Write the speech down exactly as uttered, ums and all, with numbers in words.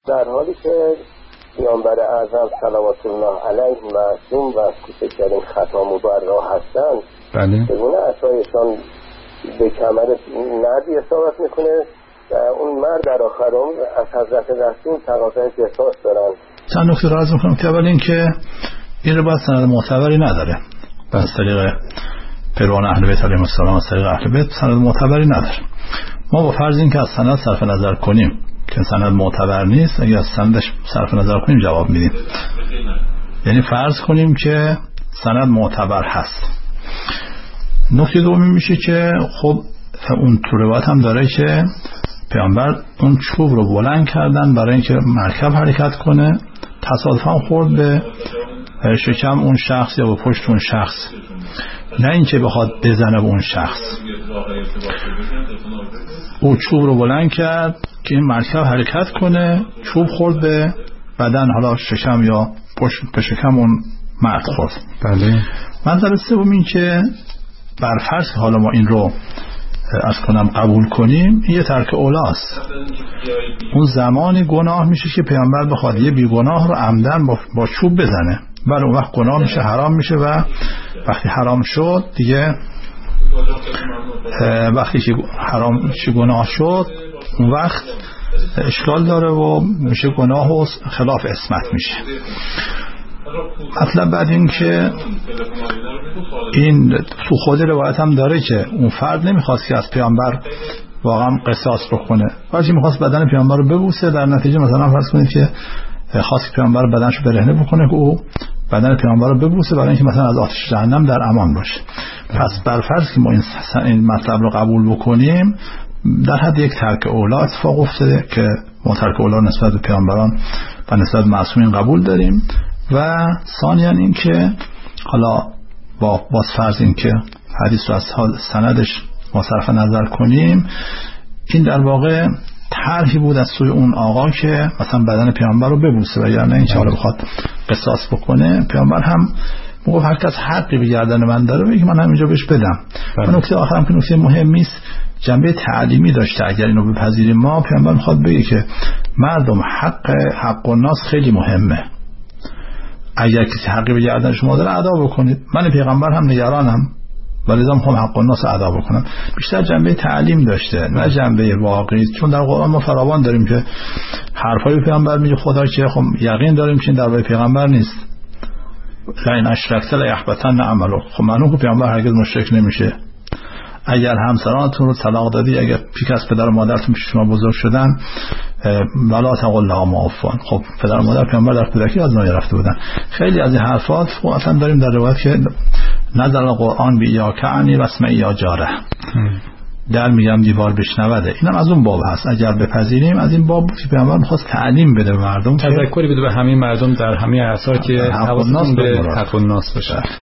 در حالی که پیامبر اعظم صلوات الله علیه معصوم و کوچکترین خطا مبرا هستند، بله، چگونه عصایشان به کمر نردی اصابت میکنه و اون مرد در آخر عمر از حضرت رسول تقاضای قصاص دارن؟ چند نکته رو عرض میکنم که اول این که این رو باید سند معتبری نداره، از طریق پیروان اهل بیت علیهم السلام، از طریق اهل بیت سند معتبری نداره. ما با فرض این که از سند صرف نظر کنیم که سند معتبر نیست، اگه از سندش صرف نظر کنیم جواب میدیم. یعنی فرض کنیم که سند معتبر هست. نکته دومی میشه که خب اون تو روایت هم داره که پیامبر اون چوب رو بلند کردن برای اینکه مرکب حرکت کنه، تصادفاً خورد به شکم اون شخص یا به پشت اون شخص، نه اینکه بخواد بزنه به اون شخص. او چوب رو بلند کرد که این مرکب حرکت کنه، چوب خورد به بدن، حالا شکم یا پشت به شکم اون مرد خورد. بله. منظر سوم این که بر فرض حالا ما این رو از کنم قبول کنیم، یه ترک اولاست. اون زمانی گناه میشه که پیامبر بخواد یه بیگناه رو عمدن با, با چوب بزنه، ولی اون وقت گناه میشه، حرام میشه، و وقتی حرام شد دیگه، وقتی که حرام چه گناه شد اون وقت اشکال داره و میشه گناه و خلاف عصمت میشه. مطلب بعد این که این تو خود روایت هم داره که اون فرد نمیخواست که از پیامبر واقعا قصاص بکنه، بلکه میخواست بدن پیامبر رو ببوسه. در نتیجه مثلا فرض کنید که خواست پیامبر بدنشو برهنه بکنه که او بدن پیامبر رو ببوسه برای اینکه مثلا از آتش جهنم در امان باشه. پس بر فرض که ما این, این مطلب رو قبول بکنیم، در حد یک ترک اولا اتفاق افتاده که ما ترک اولا نسبت به پیامبران و نسبت به معصومین قبول داریم. و ثانیاً این که حالا با باز فرض این که حدیث رو از سندش ما صرف نظر کنیم، این در واقع طرحی بود از سوی اون آقا که مثلا بدن پیامبر رو ببوسه و یا نه این چه حالا بخواد قصاص بکنه. پیامبر هم میگه هر کس حقی به گردن من داره میگه من همینجا بهش بدم. و نکته آخرم که نکته مهمی است، جنبه تعلیمی داشته. اگر اینو بپذیریم ما، پیامبر میخواد بگه که مردم حق حق الناس خیلی مهمه، اگر کسی حقی به گردن شما داره ادا بکنید. من پیغمبر هم نگرانم ولی لازم هم حق الناس ادا بکنم. بیشتر جنبه تعلیم داشته نه جنبه واقعی، چون در قرآن ما فراوان داریم که حرفای پیغمبر میگه خدا که خب یقین داریم که درباره پیغمبر نیست، لئن اشرکت لیحبطن عملک. خب معلومه که پیغمبر هرگز مشرک نمیشه. اگر همسرانتون رو طلاق دادی، اگر پیک از پدر و مادرتون پیش شما بزرگ شدن، ولا تقل لهما اف. خب پدر و مادر پیامبر در کودکی از ما گرفته بودن. خیلی از این حرفات خب اصلا داریم در روایت که نزل القرآن بی یا کعنی رسم یا جاره، در میگم دیوار بشنوده. اینم از اون باب هست. اگر بپذیریم از این باب که پیامبر می‌خواست تعلیم بده به مردم، تذکری بده به همه مردم در همه عصر که حواسشون به حق الناس باشه.